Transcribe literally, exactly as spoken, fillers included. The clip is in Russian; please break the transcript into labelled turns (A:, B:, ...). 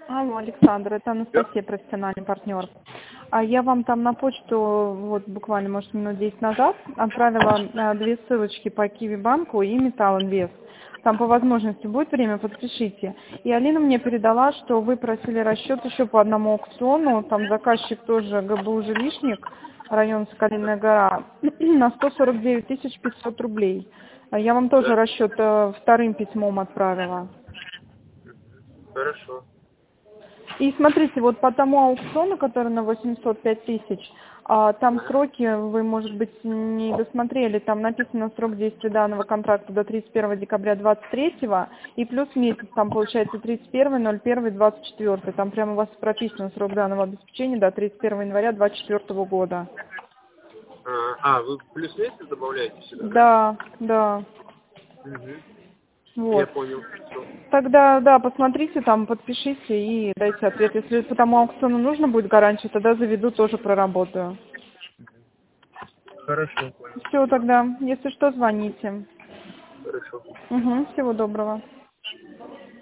A: Алло, Александр, это Анастасия, профессиональный партнер. А я вам там на почту, вот буквально, может, минут десять назад отправила а, две ссылочки по Киви банку и Металл Инвест. Там по возможности будет время, подпишите. И Алина мне передала, что вы просили расчет еще по одному аукциону, там заказчик тоже ГБУ «Жилищник», район Соколиная гора, на сто сорок девять тысяч пятьсот рублей. А Я вам тоже
B: Да?
A: расчет э, вторым письмом отправила.
B: Хорошо.
A: И смотрите, вот по тому аукциону, который на восемьсот пять тысяч, а, там сроки вы, может быть, не досмотрели. Там написано срок действия данного контракта до тридцать первого декабря двадцать третьего и плюс месяц, там получается тридцать первое ноль первое двадцать четвёртое. Там прямо у вас прописан срок данного обеспечения до тридцать первого января двадцать четвёртого года.
B: А, а, вы плюс месяц добавляете сюда, да?
A: Да, да.
B: Угу. Я
A: Вот.
B: понял. Всё.
A: Тогда, да, посмотрите там, подпишите и дайте ответ. Если по тому аукциону нужно будет гарантия, тогда заведу, тоже проработаю.
B: Хорошо, понял.
A: Все тогда. Если что, звоните.
B: Хорошо.
A: Угу, всего доброго.